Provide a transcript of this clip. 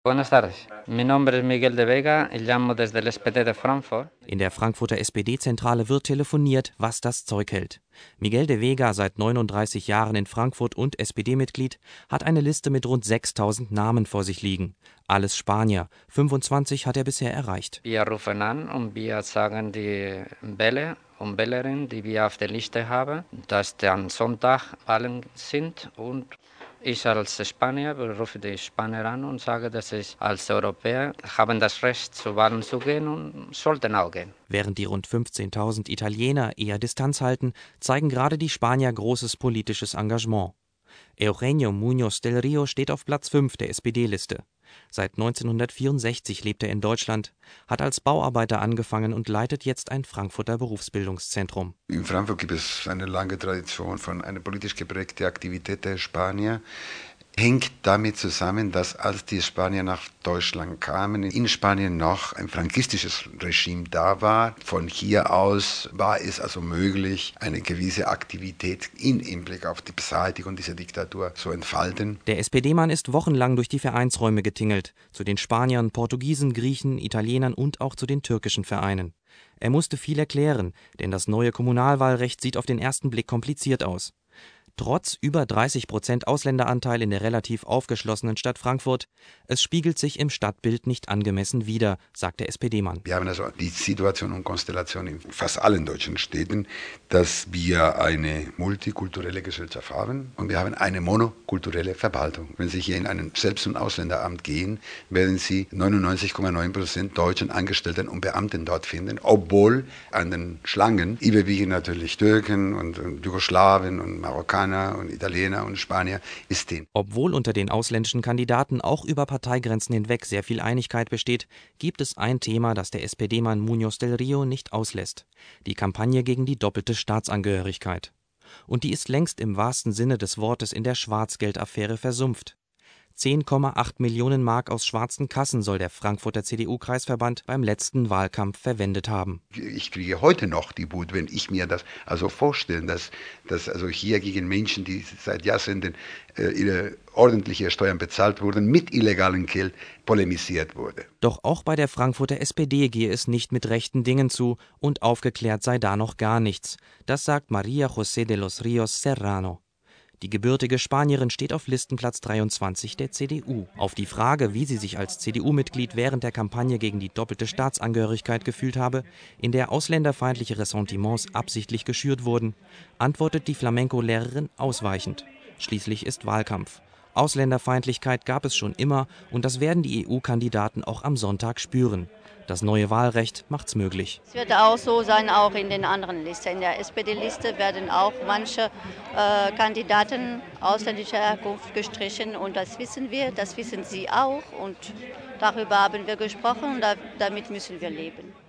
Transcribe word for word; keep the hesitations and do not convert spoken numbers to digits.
Buenas tardes. Mi nombre es Miguel de Vega y llamo desde el S P D de Frankfurt. In der Frankfurter S P D-Zentrale wird telefoniert, was das Zeug hält. Miguel de Vega, seit neununddreißig Jahren in Frankfurt und S P D-Mitglied, hat eine Liste mit rund sechstausend Namen vor sich liegen. Alles Spanier. fünfundzwanzig hat er bisher erreicht. Wir rufen an und wir sagen die Wähler und Wählerinnen, die wir auf der Liste haben, dass am Sonntag Wahlen sind, und ich als Spanier rufe die Spanier an und sage, dass ich als Europäer haben das Recht, zu Wahlen zu gehen und sollten auch gehen. Während die rund fünfzehntausend Italiener eher Distanz halten, zeigen gerade die Spanier großes politisches Engagement. Eugenio Muñoz del Río steht auf Platz fünf der S P D-Liste. Seit neunzehnhundertvierundsechzig lebt er in Deutschland, hat als Bauarbeiter angefangen und leitet jetzt ein Frankfurter Berufsbildungszentrum. In Frankfurt gibt es eine lange Tradition von einer politisch geprägten Aktivität der Spanier. Hängt damit zusammen, dass als die Spanier nach Deutschland kamen, in Spanien noch ein frankistisches Regime da war. Von hier aus war es also möglich, eine gewisse Aktivität in Hinblick auf die Beseitigung dieser Diktatur zu entfalten. Der S P D-Mann ist wochenlang durch die Vereinsräume getingelt, zu den Spaniern, Portugiesen, Griechen, Italienern und auch zu den türkischen Vereinen. Er musste viel erklären, denn das neue Kommunalwahlrecht sieht auf den ersten Blick kompliziert aus. Trotz über dreißig Prozent Ausländeranteil in der relativ aufgeschlossenen Stadt Frankfurt, es spiegelt sich im Stadtbild nicht angemessen wider, sagt der S P D-Mann. Wir haben also die Situation und Konstellation in fast allen deutschen Städten, dass wir eine multikulturelle Gesellschaft haben und wir haben eine monokulturelle Verwaltung. Wenn Sie hier in ein Selbst- und Ausländeramt gehen, werden Sie neunundneunzig Komma neun Prozent deutschen Angestellten und Beamten dort finden, obwohl an den Schlangen überwiegend natürlich Türken und, und Jugoslawen und Marokkaner und Italiener und Spanier ist den. Obwohl unter den ausländischen Kandidaten auch über Parteigrenzen hinweg sehr viel Einigkeit besteht, gibt es ein Thema, das der S P D-Mann Muñoz del Río nicht auslässt: die Kampagne gegen die doppelte Staatsangehörigkeit. Und die ist längst im wahrsten Sinne des Wortes in der Schwarzgeldaffäre versumpft. zehn Komma acht Millionen Mark aus schwarzen Kassen soll der Frankfurter C D U-Kreisverband beim letzten Wahlkampf verwendet haben. Ich kriege heute noch die Wut, wenn ich mir das also vorstelle, dass, dass also hier gegen Menschen, die seit Jahrzehnten äh, ihre ordentliche Steuern bezahlt wurden, mit illegalem Geld polemisiert wurde. Doch auch bei der Frankfurter S P D gehe es nicht mit rechten Dingen zu und aufgeklärt sei da noch gar nichts. Das sagt María José de los Ríos Serrano. Die gebürtige Spanierin steht auf Listenplatz dreiundzwanzig der C D U. Auf die Frage, wie sie sich als C D U-Mitglied während der Kampagne gegen die doppelte Staatsangehörigkeit gefühlt habe, in der ausländerfeindliche Ressentiments absichtlich geschürt wurden, antwortet die Flamenco-Lehrerin ausweichend: Schließlich ist Wahlkampf. Ausländerfeindlichkeit gab es schon immer und das werden die E U-Kandidaten auch am Sonntag spüren. Das neue Wahlrecht macht's möglich. Es wird auch so sein, auch in den anderen Listen. In der S P D-Liste werden auch manche äh, Kandidaten ausländischer Herkunft gestrichen und das wissen wir, das wissen Sie auch und darüber haben wir gesprochen und da, damit müssen wir leben.